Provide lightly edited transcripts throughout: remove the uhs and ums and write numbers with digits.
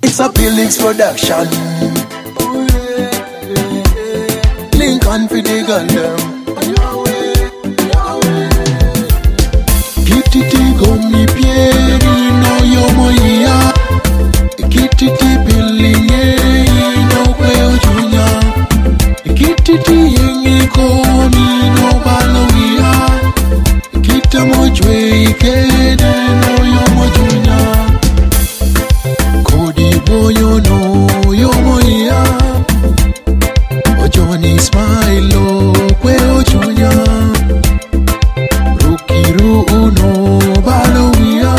It's a Billings production. Lincoln for the girl them. Kitty gummy pieri no yomoya. Kitty billing no kweo junya. Kitty yengi komi no balawia. Kita mojwe kede no yomo junya. Kodi boyo no yomoya. Johnny smile kweo junya. Rukiru uno balawia.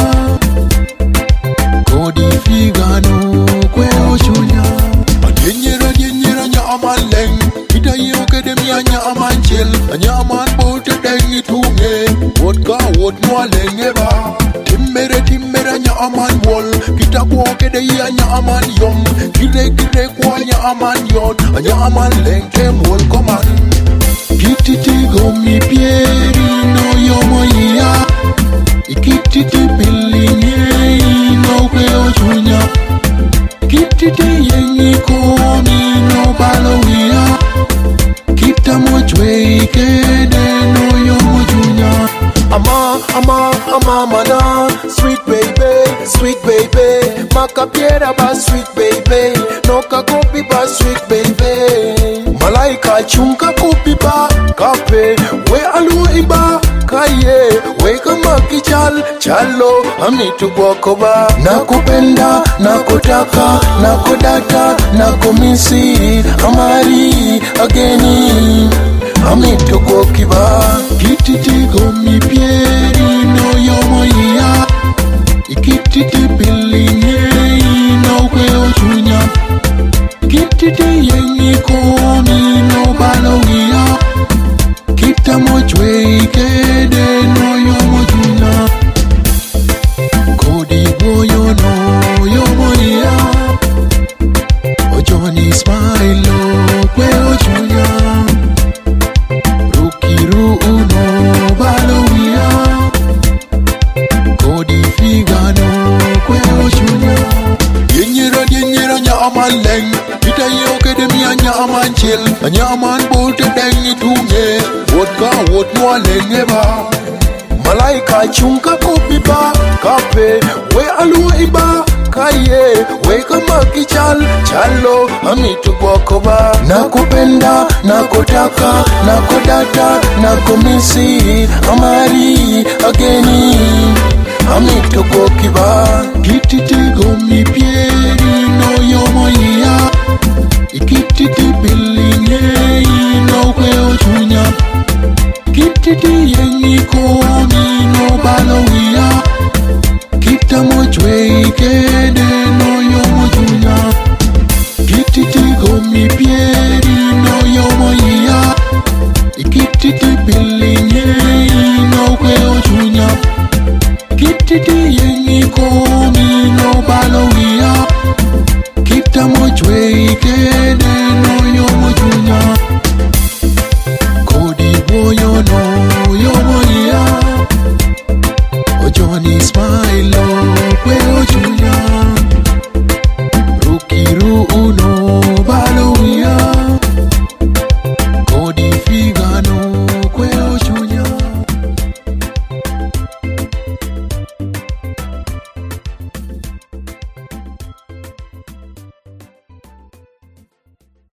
Kodi figano kweo junya. Dienyera nya amaleng. Ida yoke dem nya amanchel. Nya aman bote dengi tunge. Wodka wod mwaleng eba. Timmere nya aman wol. Kita woke de nya aman yom. Kire kwa nya aman yon. Nya aman leng kem wol koman. Kititi gomi pieri no yomo ya. Kititi bilinye no kweo junya. Kititi yengi komi no balawia. Kita mojwe kede no yomo junya. Ama mana, sweet baby, maka piera ba sweet baby, no ka kopi ba sweet baby, malaika chunka kopi ba kape, we alu iba kaye, we kama chalo, amitu kwako ba, nakupenda, nakutaka, nakodata, nakomisi, amari, ageni, amitu kwa kiba, kititi gomi pieri no yomo ya. Kititi bilinye no kweo junya. Kititi yengi komi no balawia. Kita mojwe kede no yomo junya. Kodi boyo no yomo ya. Johnny smile kweo junya. Rukiru uno balawia. Kodi figano kweo junya. Dienyera nya aman leng. Ita yoke dem nya aman chel. Nya aman bote dengi tunge. Wodka wod mwaleng eba. Malaika chunka kopi ba kape. We alu iba kaye. We kama chalo amitu kwako ba. Nakupenda, nakotaka, nakodata, nakomisi, amari, ageni, amitu kwa kiba. Kititi gomi